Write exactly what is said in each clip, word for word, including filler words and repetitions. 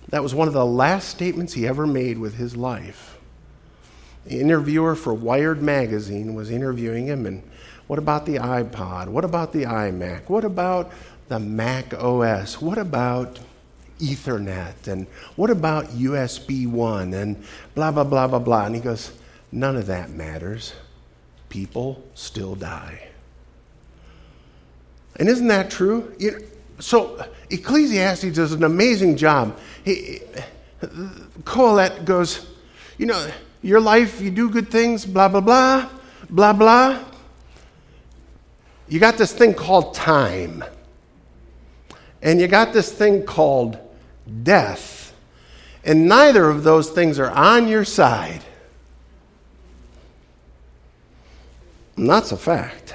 That was one of the last statements he ever made with his life. The interviewer for Wired magazine was interviewing him, and what about the iPod? What about the iMac? What about the Mac O S? What about Ethernet? And what about U S B one? And blah, blah, blah, blah, blah. And he goes, none of that matters. People still die. And isn't that true? You know, so Ecclesiastes does an amazing job. He, Kohelet goes, you know, your life, you do good things, blah, blah, blah, blah, blah. You got this thing called time. And you got this thing called death. And neither of those things are on your side. And that's a fact.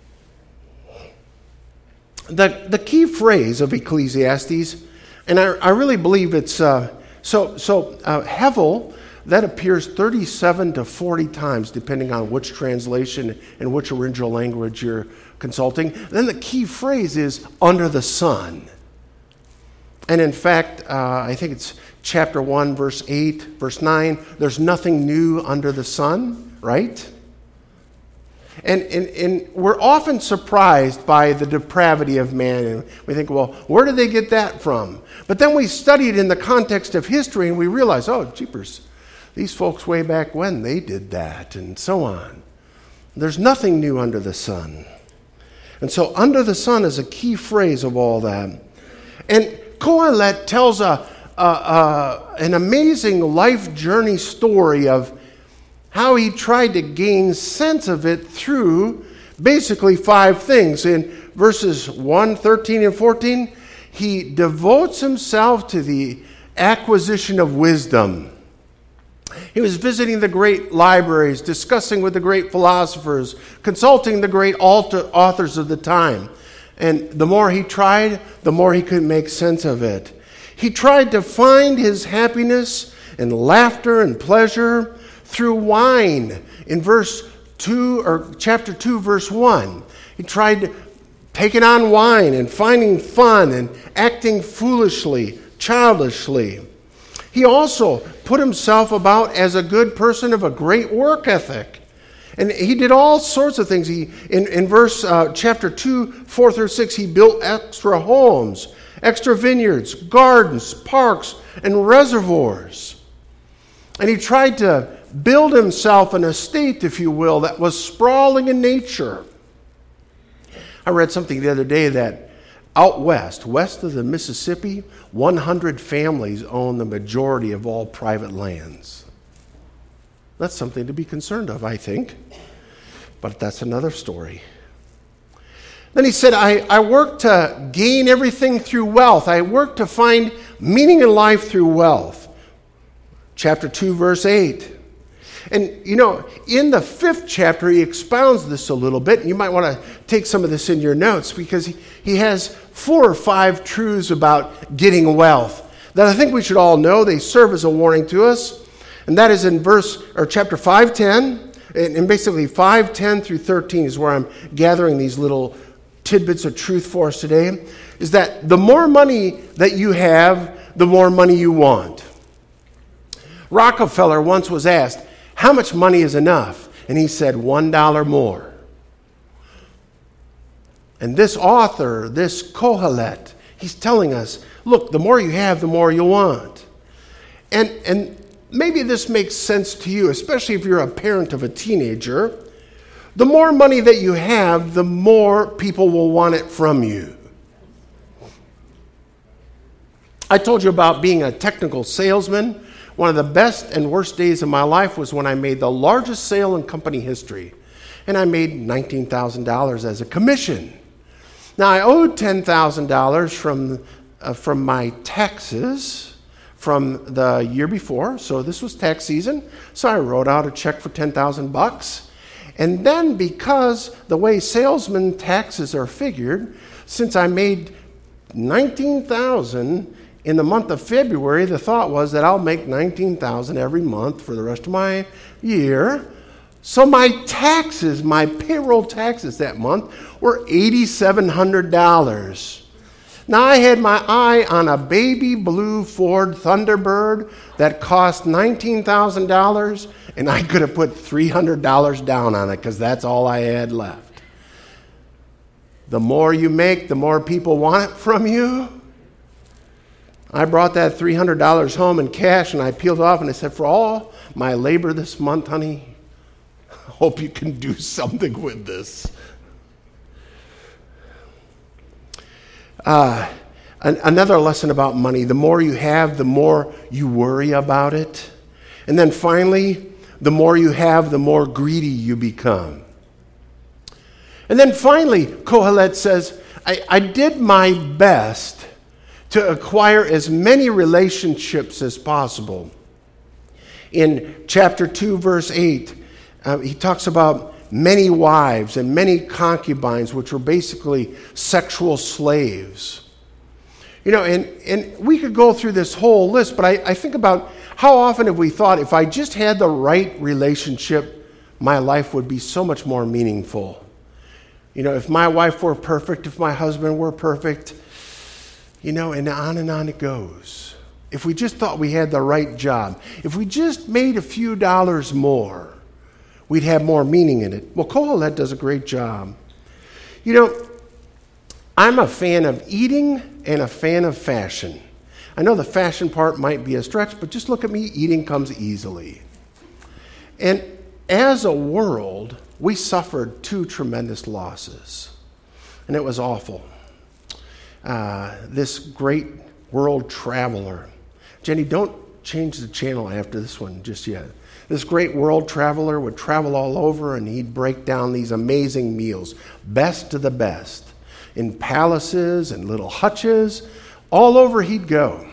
The, the key phrase of Ecclesiastes, and I, I really believe it's, uh, so, so uh, Hevel, that appears thirty-seven to forty times, depending on which translation and which original language you're consulting. Then the key phrase is under the sun. And in fact, uh, I think it's chapter one, verse eight, verse nine, there's nothing new under the sun, right? And, and, and we're often surprised by the depravity of man. And we think, well, where did they get that from? But then we study it in the context of history and we realize, oh, jeepers, these folks way back when, they did that, and so on. There's nothing new under the sun. And so under the sun is a key phrase of all that. And Kohelet tells a, a, a, an amazing life journey story of how he tried to gain sense of it through basically five things. In verses one, thirteen, and fourteen, he devotes himself to the acquisition of wisdom. He was visiting the great libraries, discussing with the great philosophers, consulting the great authors of the time. And the more he tried, the more he could make sense of it. He tried to find his happiness and laughter and pleasure through wine. In verse two, or chapter two, verse one, he tried taking on wine and finding fun and acting foolishly, childishly. He also put himself about as a good person of a great work ethic. And he did all sorts of things. He, in, in verse uh, chapter two, four through six, he built extra homes, extra vineyards, gardens, parks, and reservoirs. And he tried to build himself an estate, if you will, that was sprawling in nature. I read something the other day that out west, west of the Mississippi, one hundred families own the majority of all private lands. That's something to be concerned of, I think. But that's another story. Then he said, I, I work to gain everything through wealth. I work to find meaning in life through wealth. Chapter two, verse eight. And, you know, in the fifth chapter, he expounds this a little bit. You might want to take some of this in your notes because he, he has four or five truths about getting wealth that I think we should all know. They serve as a warning to us. And that is in verse, or chapter five ten. And, and basically five ten through thirteen is where I'm gathering these little tidbits of truth for us today. Is that the more money that you have, the more money you want. Rockefeller once was asked, how much money is enough? And he said, one dollar more. And this author, this Kohelet, he's telling us, look, the more you have, the more you want. And, and maybe this makes sense to you, especially if you're a parent of a teenager. The more money that you have, the more people will want it from you. I told you about being a technical salesman. One of the best and worst days of my life was when I made the largest sale in company history. And I made nineteen thousand dollars as a commission. Now, I owed ten thousand dollars from, uh, from my taxes from the year before. So this was tax season. So I wrote out a check for ten thousand bucks. And then because the way salesman taxes are figured, since I made nineteen thousand dollars in the month of February, the thought was that I'll make nineteen thousand dollars every month for the rest of my year. So my taxes, my payroll taxes that month were eight thousand seven hundred dollars. Now, I had my eye on a baby blue Ford Thunderbird that cost nineteen thousand dollars, and I could have put three hundred dollars down on it because that's all I had left. The more you make, the more people want it from you. I brought that three hundred dollars home in cash, and I peeled off, and I said, for all my labor this month, honey, I hope you can do something with this. Uh, an, another lesson about money, the more you have, the more you worry about it. And then finally, the more you have, the more greedy you become. And then finally, Kohelet says, I, I did my best to acquire as many relationships as possible. In chapter two, verse eight, uh, he talks about many wives and many concubines, which were basically sexual slaves. You know, and, and we could go through this whole list, but I, I think about how often have we thought, if I just had the right relationship, my life would be so much more meaningful. You know, if my wife were perfect, if my husband were perfect, you know, and on and on it goes. If we just thought we had the right job, if we just made a few dollars more, we'd have more meaning in it. Well, Kohelet does a great job. You know, I'm a fan of eating and a fan of fashion. I know the fashion part might be a stretch, but just look at me, eating comes easily. And as a world, we suffered two tremendous losses, and it was awful. Uh, this great world traveler. Jenny, don't change the channel after this one just yet. This great world traveler would travel all over, and he'd break down these amazing meals, best of the best, in palaces and little hutches. All over he'd go.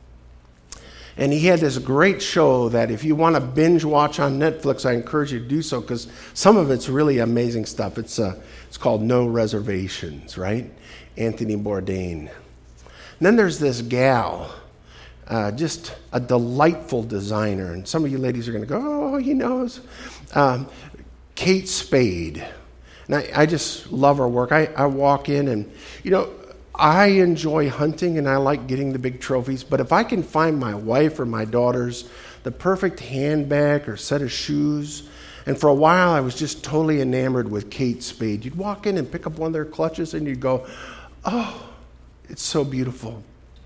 And he had this great show that if you want to binge watch on Netflix, I encourage you to do so, because some of it's really amazing stuff. It's uh, it's called No Reservations, right? Anthony Bourdain. And then there's this gal, Uh, just a delightful designer. And some of you ladies are going to go, oh, he knows. Um, Kate Spade. And I, I just love her work. I, I walk in and, you know, I enjoy hunting and I like getting the big trophies. But if I can find my wife or my daughters the perfect handbag or set of shoes, and for a while I was just totally enamored with Kate Spade. You'd walk in and pick up one of their clutches and you'd go, oh, it's so beautiful.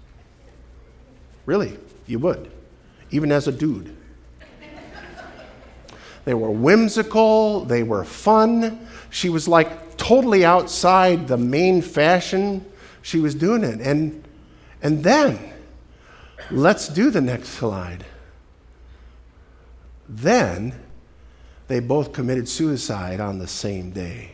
Really, you would, even as a dude. They were whimsical, they were fun. She was like totally outside the main fashion she was doing it. And, and then, let's do the next slide. Then, they both committed suicide on the same day.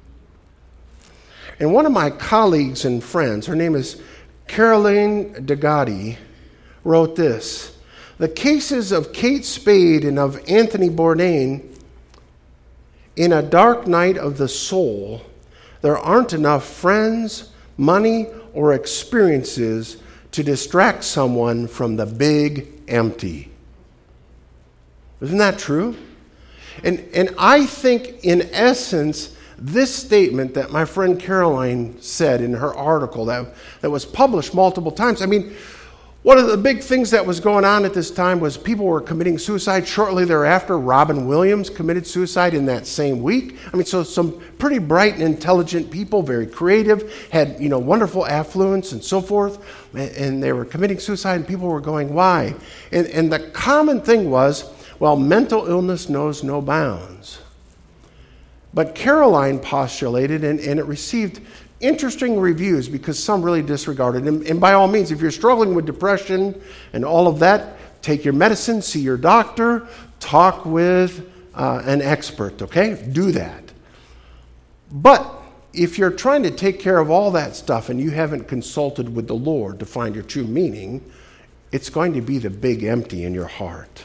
And one of my colleagues and friends, her name is Caroline Degatti, wrote this: the cases of Kate Spade and of Anthony Bourdain, in a dark night of the soul, there aren't enough friends, money, or experiences to distract someone from the big empty. Isn't that true? And, and I think, in essence, this statement that my friend Caroline said in her article that, that was published multiple times, I mean, one of the big things that was going on at this time was people were committing suicide. Shortly thereafter, Robin Williams committed suicide in that same week. I mean, so some pretty bright and intelligent people, very creative, had, you know, wonderful affluence and so forth, and they were committing suicide, and people were going, why? And, and the common thing was, well, mental illness knows no bounds. But Caroline postulated, and, and it received interesting reviews because some really disregarded it. And, and by all means, if you're struggling with depression and all of that, take your medicine, see your doctor, talk with uh, an expert, okay? Do that. But if you're trying to take care of all that stuff and you haven't consulted with the Lord to find your true meaning, it's going to be the big empty in your heart.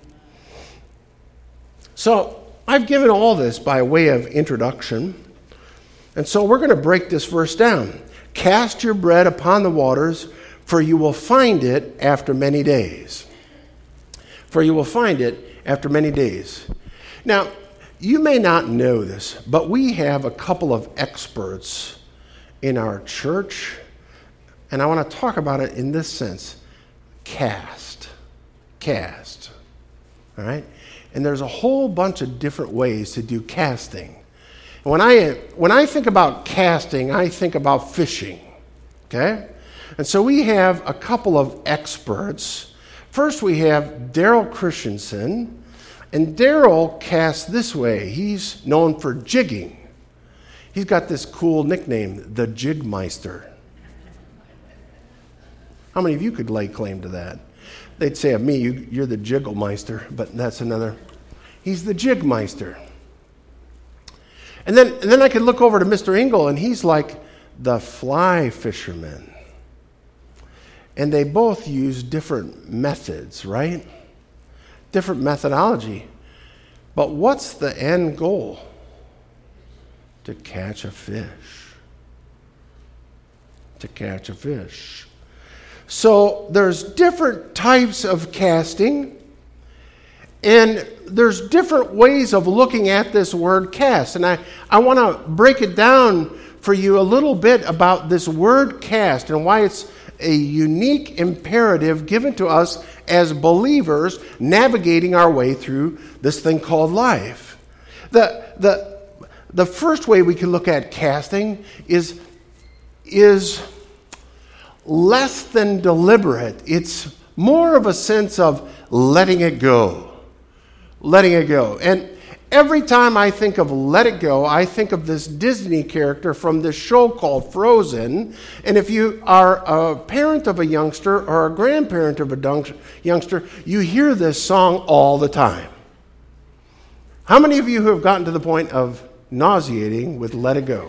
So I've given all this by way of introduction. And so we're going to break this verse down. Cast your bread upon the waters, for you will find it after many days. For you will find it after many days. Now, you may not know this, but we have a couple of experts in our church And I want to talk about it in this sense. Cast. Cast. All right? And there's a whole bunch of different ways to do casting. When I, when I think about casting, I think about fishing. Okay? And so we have a couple of experts. First, we have Daryl Christensen. And Daryl casts this way. He's known for jigging. He's got this cool nickname, the Jigmeister. How many of you could lay claim to that? They'd say of me, you, you're the Jigglemeister, but that's another. He's the Jigmeister. And then, and then I could look over to Mister Engel, and he's like the fly fisherman. And they both use different methods, right? Different methodology. But what's the end goal? To catch a fish. To catch a fish. So there's different types of casting, and there's different ways of looking at this word cast. And I, I want to break it down for you a little bit about this word cast and why it's a unique imperative given to us as believers navigating our way through this thing called life. The, the, the first way we can look at casting is, is less than deliberate. It's more of a sense of letting it go. Letting it go. And every time I think of let it go, I think of this Disney character from this show called Frozen. And if you are a parent of a youngster or a grandparent of a youngster, you hear this song all the time. How many of you have gotten to the point of nauseating with let it go?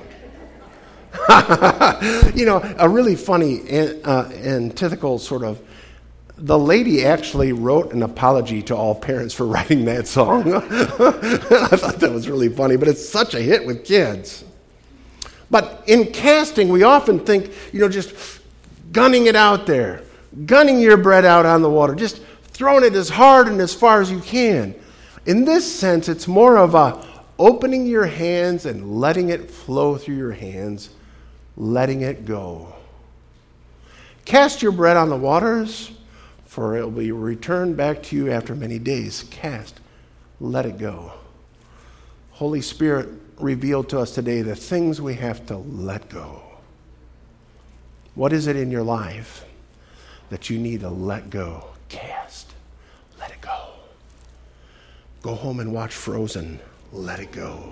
You know, a really funny uh, antithetical sort of, the lady actually wrote an apology to all parents for writing that song. I thought that was really funny, but it's such a hit with kids. But in casting, we often think, you know, just gunning it out there, gunning your bread out on the water, just throwing it as hard and as far as you can. In this sense, it's more of a opening your hands and letting it flow through your hands, letting it go. Cast your bread on the waters, for it will be returned back to you after many days. Cast, let it go. Holy Spirit, reveal to us today the things we have to let go. What is it in your life that you need to let go? Cast, let it go. Go home and watch Frozen. Let it go.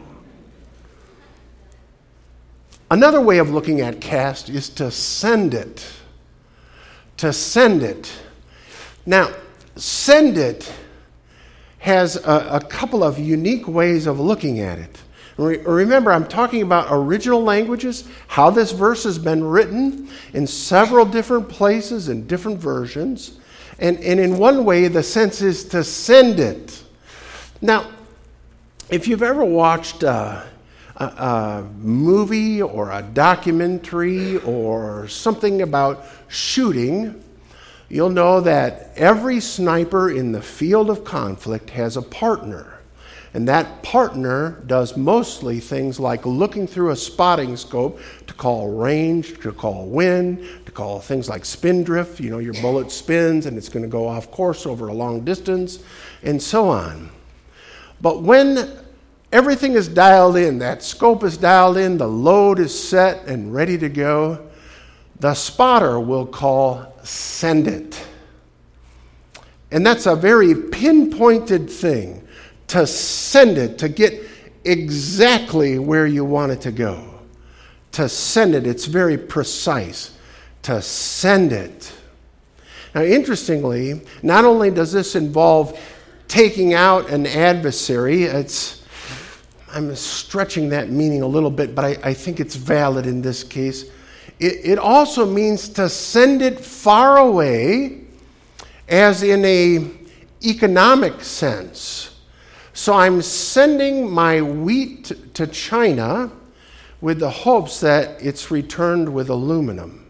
Another way of looking at cast is to send it. To send it. Now, send it has a, a couple of unique ways of looking at it. Re- remember, I'm talking about original languages, how this verse has been written in several different places and different versions. And, and in one way, the sense is to send it. Now, if you've ever watched a, a, a movie or a documentary or something about shooting, you'll know that every sniper in the field of conflict has a partner. And that partner does mostly things like looking through a spotting scope to call range, to call wind, to call things like spin drift. You know, your bullet spins and it's going to go off course over a long distance, and so on. But when everything is dialed in, that scope is dialed in, the load is set and ready to go, the spotter will call send it. And that's a very pinpointed thing. To send it, to get exactly where you want it to go. To send it, it's very precise. To send it. Now, interestingly, not only does this involve taking out an adversary, it's, I'm stretching that meaning a little bit, but I, I think it's valid in this case. It, it also means to send it far away, as in a economic sense. So I'm sending my wheat to China with the hopes that it's returned with aluminum.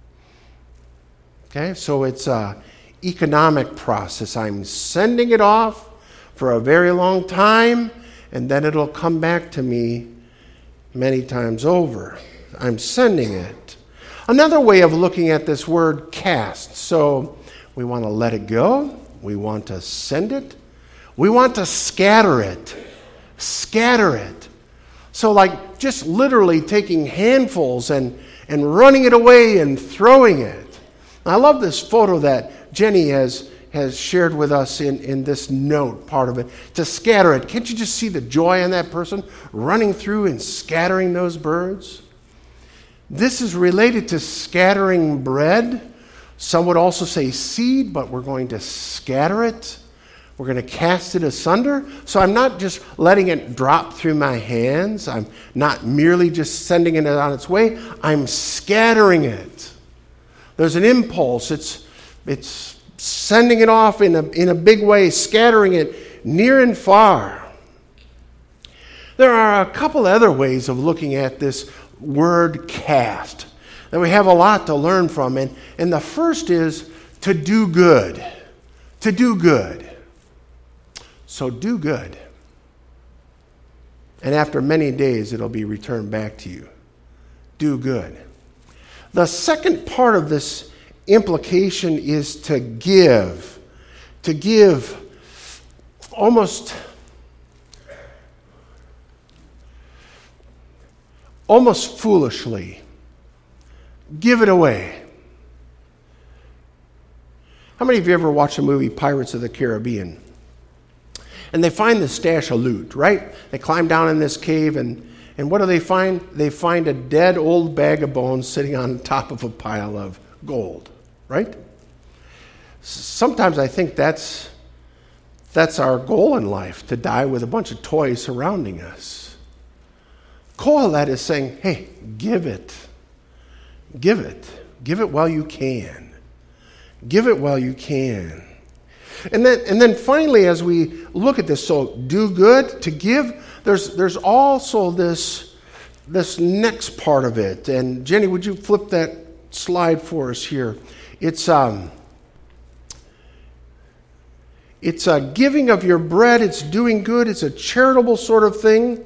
Okay, so it's an economic process. I'm sending it off for a very long time, and then it'll come back to me many times over. I'm sending it. Another way of looking at this word cast. So we want to let it go. We want to send it. We want to scatter it. Scatter it. So like just literally taking handfuls and, and running it away and throwing it. I love this photo that Jenny has, has shared with us in, in this note part of it. To scatter it. Can't you just see the joy in that person running through and scattering those birds? This is related to scattering bread. Some would also say seed, but we're going to scatter it. We're going to cast it asunder. So I'm not just letting it drop through my hands. I'm not merely just sending it on its way. I'm scattering it. There's an impulse. It's, it's sending it off in a, in a big way, scattering it near and far. There are a couple other ways of looking at this word cast that we have a lot to learn from. And, and the first is to do good. To do good. So do good. And after many days, it'll be returned back to you. Do good. The second part of this implication is to give. To give almost, almost foolishly. Give it away. How many of you ever watched the movie Pirates of the Caribbean? And they find the stash of loot, right? They climb down in this cave, and, and what do they find? They find a dead old bag of bones sitting on top of a pile of gold, right? Sometimes I think that's, that's our goal in life, to die with a bunch of toys surrounding us. Kohelet is saying, hey, give it. Give it. Give it while you can. Give it while you can. And then, and then finally, as we look at this, so do good, to give, there's, there's also this, this next part of it. And Jenny, would you flip that slide for us here? It's, um, it's a giving of your bread. It's doing good. It's a charitable sort of thing.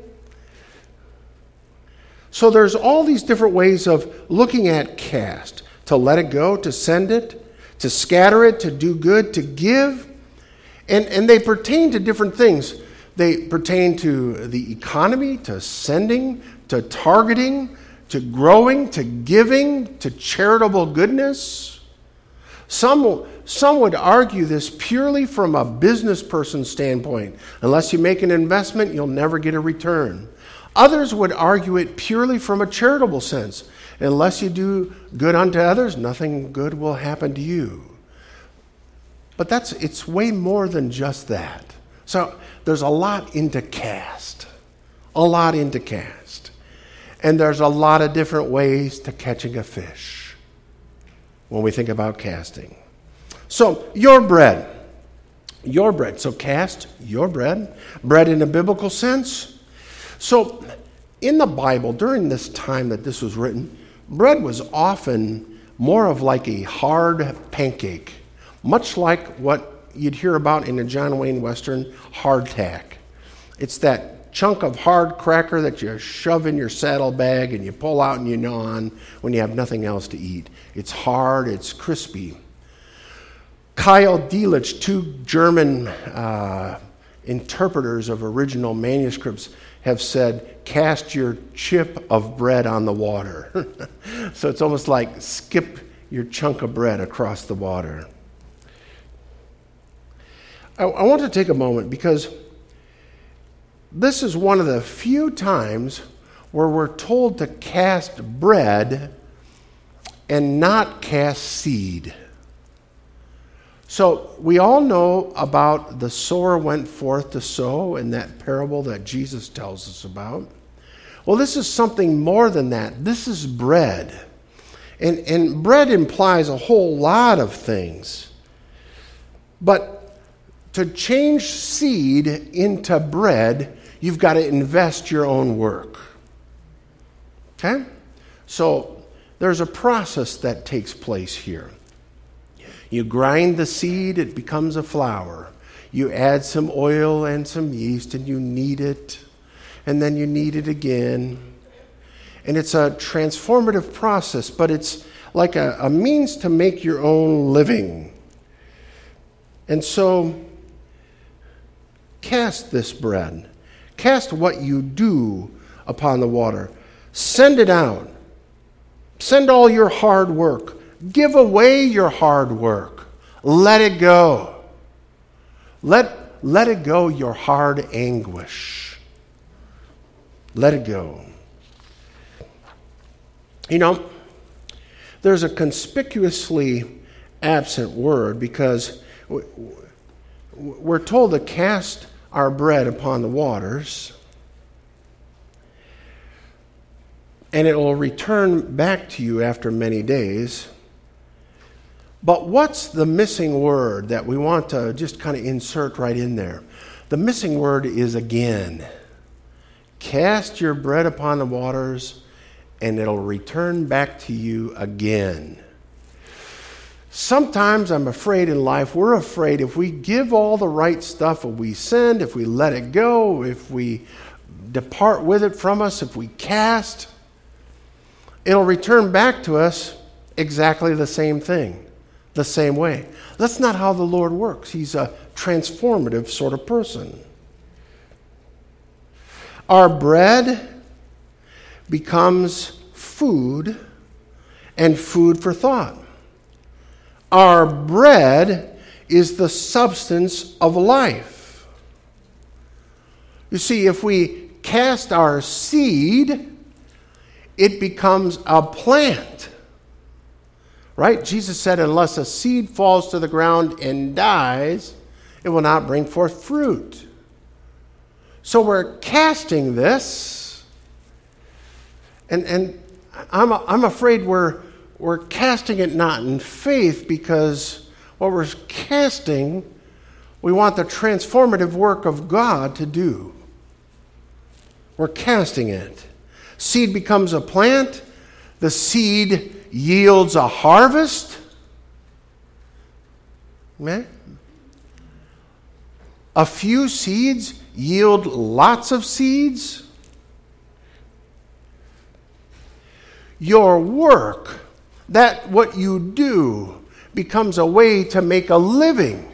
So there's all these different ways of looking at cast. To let it go, to send it, to scatter it, to do good, to give. And, and they pertain to different things. They pertain to the economy, to sending, to targeting, to growing, to giving, to charitable goodness. Some, some would argue this purely from a business person's standpoint. Unless you make an investment, you'll never get a return. Others would argue it purely from a charitable sense. Unless you do good unto others, nothing good will happen to you. But that's it's way more than just that. So there's a lot into cast. A lot into cast. And there's a lot of different ways to catching a fish when we think about casting. So your bread. Your bread. So cast your bread. Bread in a biblical sense. So in the Bible, during this time that this was written, bread was often more of like a hard pancake. Much like what you'd hear about in a John Wayne Western, hardtack. It's that chunk of hard cracker that you shove in your saddlebag and you pull out and you gnaw on when you have nothing else to eat. It's hard, it's crispy. Kyle Delitzsch, two German uh, interpreters of original manuscripts, have said, cast your chip of bread on the water. So it's almost like skip your chunk of bread across the water. I, I want to take a moment because this is one of the few times where we're told to cast bread and not cast seed. So we all know about the sower went forth to sow in that parable that Jesus tells us about. Well, this is something more than that. This is bread. And, and bread implies a whole lot of things. But to change seed into bread, you've got to invest your own work. Okay? So there's a process that takes place here. You grind the seed, it becomes a flour. You add some oil and some yeast, and you knead it, and then you knead it again. And it's a transformative process, but it's like a, a means to make your own living. And so, cast this bread. Cast what you do upon the water. Send it out. Send all your hard work. Give away your hard work. Let it go. Let, let it go, your hard anguish. Let it go. You know, there's a conspicuously absent word because we're told to cast our bread upon the waters, and it will return back to you after many days. But what's the missing word that we want to just kind of insert right in there? The missing word is again. Cast your bread upon the waters, and it'll return back to you again. Sometimes I'm afraid in life, we're afraid if we give all the right stuff, if we send, if we let it go, if we depart with it from us, if we cast, it'll return back to us exactly the same thing, the same way. That's not how the Lord works. He's a transformative sort of person. Our bread becomes food and food for thought. Our bread is the substance of life. You see, if we cast our seed, it becomes a plant. Right? Jesus said, unless a seed falls to the ground and dies, it will not bring forth fruit. So we're casting this, and, and I'm, I'm afraid we're, we're casting it not in faith, because what we're casting, we want the transformative work of God to do. We're casting it. Seed becomes a plant. The seed yields a harvest. Amen? A few seeds yield lots of seeds. Your work, that what you do, becomes a way to make a living.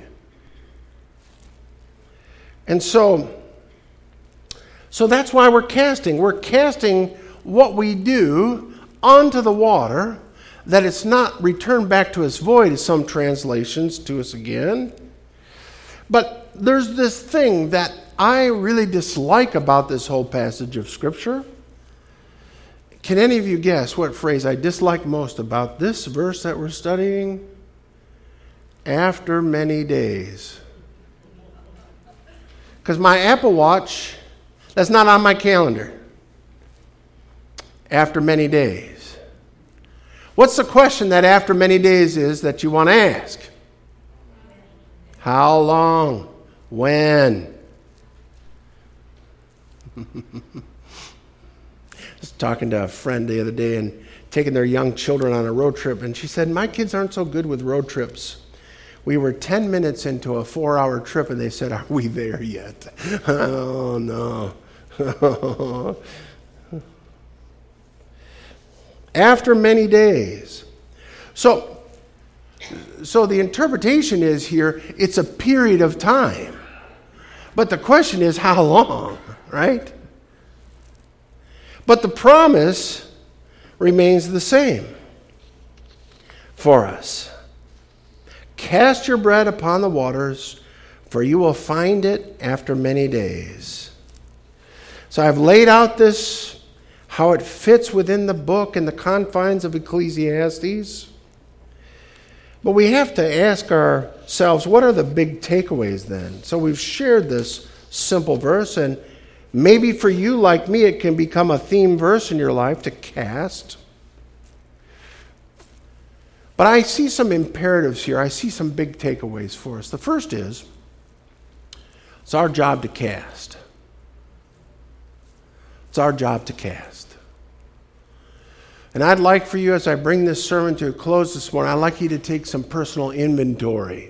And so, so that's why we're casting. We're casting what we do onto the water, that it's not returned back to us void, as some translations to us again. But there's this thing that I really dislike about this whole passage of Scripture. Can any of you guess what phrase I dislike most about this verse that we're studying? After many days. Because my Apple Watch, that's not on my calendar. After many days. What's the question that after many days is that you want to ask? How long? When? I was talking to a friend the other day and taking their young children on a road trip, and she said, my kids aren't so good with road trips. We were ten minutes into a four-hour trip, and they said, are we there yet? Oh, no. After many days. So, so the interpretation is here, it's a period of time. But the question is, how long, right? But the promise remains the same for us. Cast your bread upon the waters, for you will find it after many days. So I've laid out this, how it fits within the book and the confines of Ecclesiastes. But we have to ask ourselves, what are the big takeaways then? So we've shared this simple verse, and maybe for you, like me, it can become a theme verse in your life to cast. But I see some imperatives here. I see some big takeaways for us. The first is, it's our job to cast. It's our job to cast. And I'd like for you, as I bring this sermon to a close this morning, I'd like you to take some personal inventory.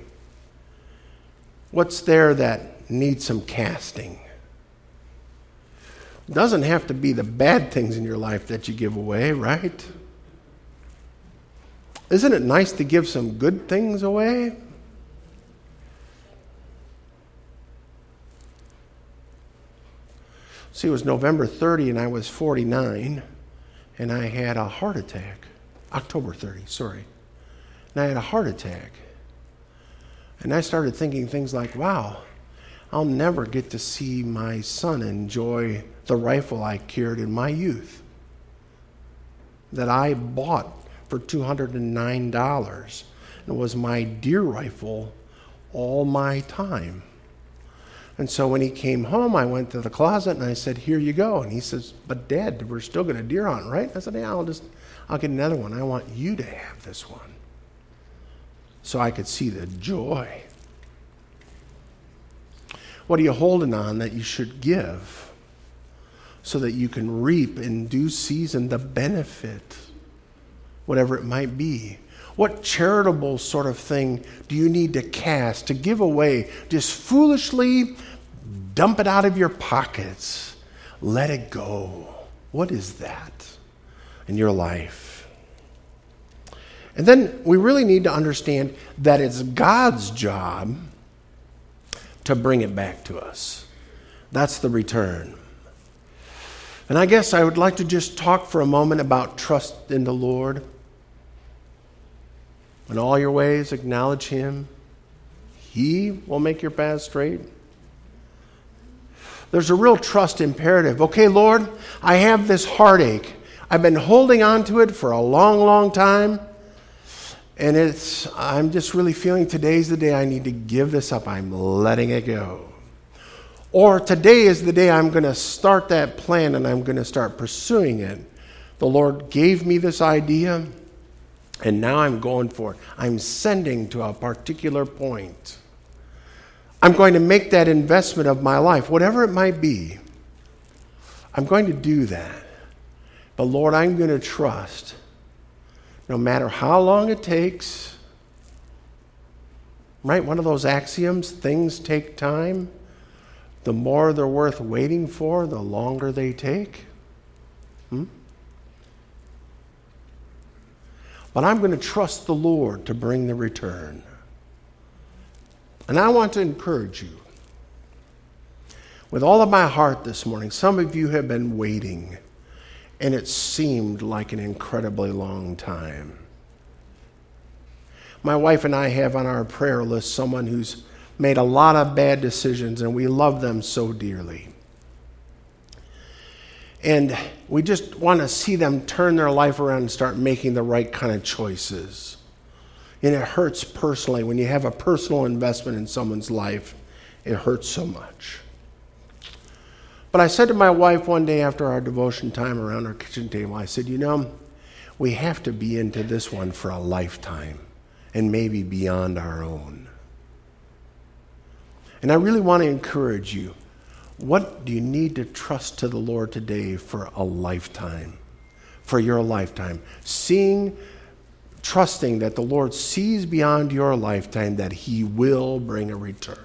What's there that needs some casting? It doesn't have to be the bad things in your life that you give away, right? Isn't it nice to give some good things away? See, it was November thirtieth and I was forty-nine, and I had a heart attack. October thirtieth, sorry. And I had a heart attack. And I started thinking things like, wow, I'll never get to see my son enjoy the rifle I carried in my youth that I bought for two hundred nine dollars. It was my deer rifle all my time. And so when he came home, I went to the closet and I said, here you go. And he says, but Dad, we're still going to deer hunt, right? I said, yeah, I'll just, I'll get another one. I want you to have this one. So I could see the joy. What are you holding on that you should give so that you can reap in due season the benefit, whatever it might be? What charitable sort of thing do you need to cast, to give away? Just foolishly dump it out of your pockets. Let it go. What is that in your life? And then we really need to understand that it's God's job to bring it back to us. That's the return. And I guess I would like to just talk for a moment about trust in the Lord. In all your ways, acknowledge Him. He will make your path straight. There's a real trust imperative. Okay, Lord, I have this heartache. I've been holding on to it for a long, long time. And it's, I'm just really feeling today's the day I need to give this up. I'm letting it go. Or today is the day I'm going to start that plan and I'm going to start pursuing it. The Lord gave me this idea. And now I'm going for it. I'm sending to a particular point. I'm going to make that investment of my life, whatever it might be. I'm going to do that. But Lord, I'm going to trust, no matter how long it takes. Right? One of those axioms, things take time. The more they're worth waiting for, the longer they take. Hmm? But I'm going to trust the Lord to bring the return. And I want to encourage you. With all of my heart this morning, some of you have been waiting, and it seemed like an incredibly long time. My wife and I have on our prayer list someone who's made a lot of bad decisions, and we love them so dearly. And we just want to see them turn their life around and start making the right kind of choices. And it hurts personally. When you have a personal investment in someone's life, it hurts so much. But I said to my wife one day after our devotion time around our kitchen table, I said, you know, we have to be into this one for a lifetime and maybe beyond our own. And I really want to encourage you. What do you need to trust to the Lord today for a lifetime? For your lifetime. Seeing, trusting that the Lord sees beyond your lifetime that He will bring a return.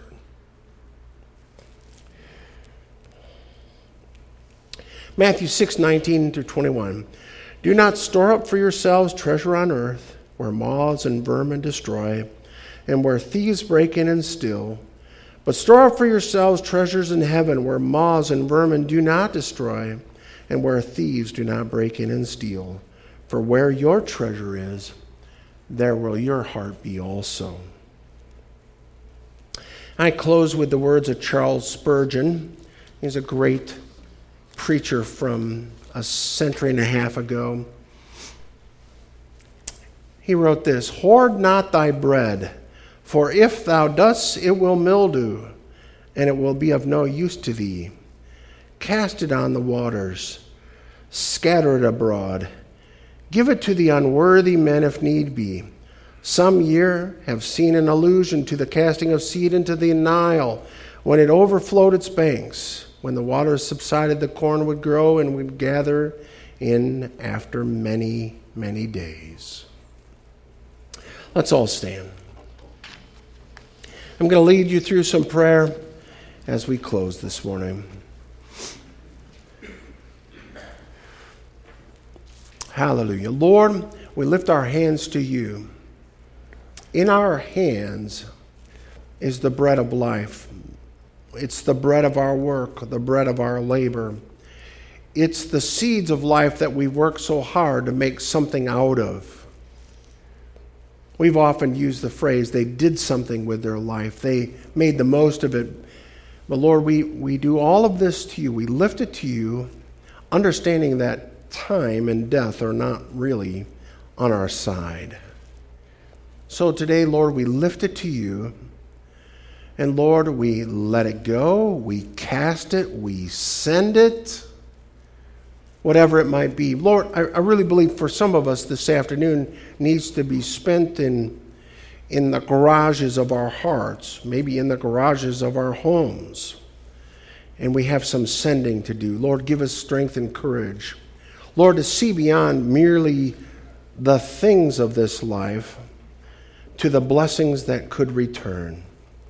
Matthew six, nineteen through twenty-one. Do not store up for yourselves treasure on earth, where moths and vermin destroy, and where thieves break in and steal. But store up for yourselves treasures in heaven, where moths and vermin do not destroy, and where thieves do not break in and steal. For where your treasure is, there will your heart be also. I close with the words of Charles Spurgeon. He's a great preacher from a century and a half ago. He wrote this, "Hoard not thy bread, for if thou dost, it will mildew, and it will be of no use to thee. Cast it on the waters, scatter it abroad. Give it to the unworthy men if need be. Some year have seen an allusion to the casting of seed into the Nile, when it overflowed its banks. When the waters subsided, the corn would grow and would gather in after many, many days." Let's all stand. I'm going to lead you through some prayer as we close this morning. Hallelujah. Lord, we lift our hands to you. In our hands is the bread of life. It's the bread of our work, the bread of our labor. It's the seeds of life that we've worked so hard to make something out of. We've often used the phrase, they did something with their life. They made the most of it. But Lord, we, we do all of this to you. We lift it to you, understanding that time and death are not really on our side. So today, Lord, we lift it to you. And Lord, we let it go. We cast it. We send it. Whatever it might be. Lord, I, I really believe for some of us this afternoon needs to be spent in, in the garages of our hearts, maybe in the garages of our homes. And we have some sending to do. Lord, give us strength and courage. Lord, to see beyond merely the things of this life to the blessings that could return.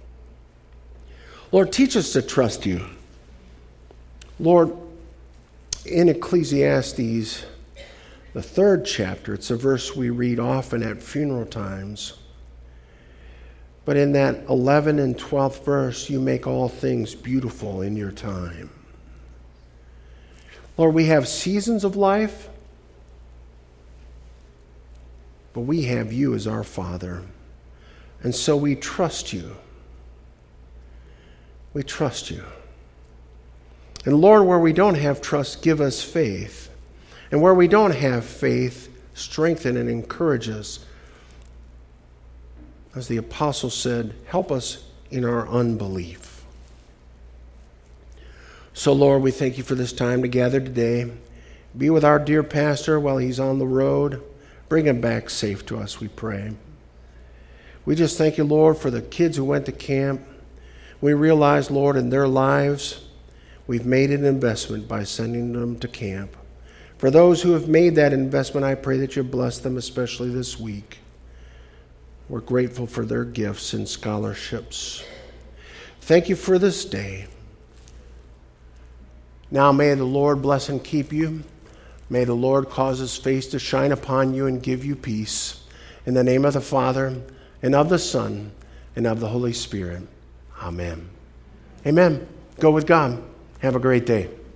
Lord, teach us to trust you. Lord, in Ecclesiastes, the third chapter, it's a verse we read often at funeral times. But in that eleventh and twelfth verse, you make all things beautiful in your time. Lord, we have seasons of life, but we have you as our Father. And so we trust you. We trust you. And Lord, where we don't have trust, give us faith. And where we don't have faith, strengthen and encourage us. As the apostle said, help us in our unbelief. So Lord, we thank you for this time together today. Be with our dear pastor while he's on the road. Bring him back safe to us, we pray. We just thank you, Lord, for the kids who went to camp. We realize, Lord, in their lives, we've made an investment by sending them to camp. For those who have made that investment, I pray that you bless them, especially this week. We're grateful for their gifts and scholarships. Thank you for this day. Now may the Lord bless and keep you. May the Lord cause his face to shine upon you and give you peace. In the name of the Father, and of the Son, and of the Holy Spirit. Amen. Amen. Go with God. Have a great day.